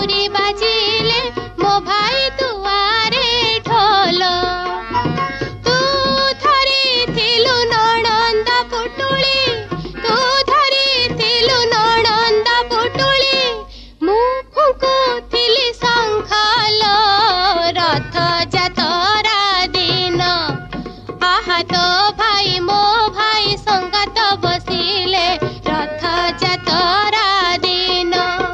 बांसुरी बाजिले मो भाई दुआरे ढोल तू धरी थिलु नणंद पुटुली तू धरी थिलु नणंद पुटुली मु फुंकु थिली शंखल रथ जातरा दिन आहा तो भाई मो भाई संगत बसिले रथ जातरा दिन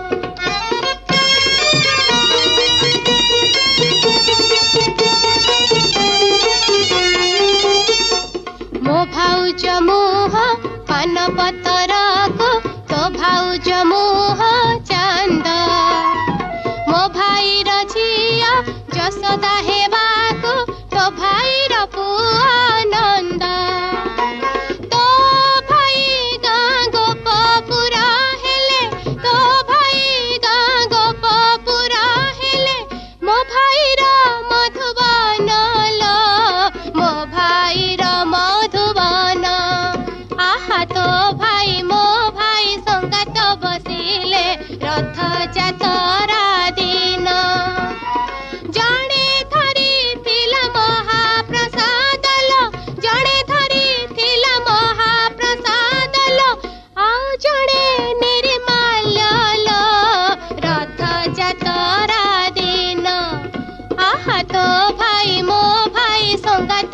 मो भाउज मुह पान पतर को तो भाउज मुह चांद मो भाई र झिया जसोदा हेबा को तो भाई र पुआ नंद तो भाई गाँ गोपपुरा हेले तो भाई गाँ गोपपुरा हेले मो भाई र मधुबन लो मो भाई र मधुबन आहा तो भाई मो भाई संगात बसिले रथ जातरा दिन जणे धरी थिला महाप्रसाद लो जणे धरी थिला महाप्रसाद लो आउ जणे निर्माल्य लो रथ जातरा दिन आहा तो भाई मो भाई संगात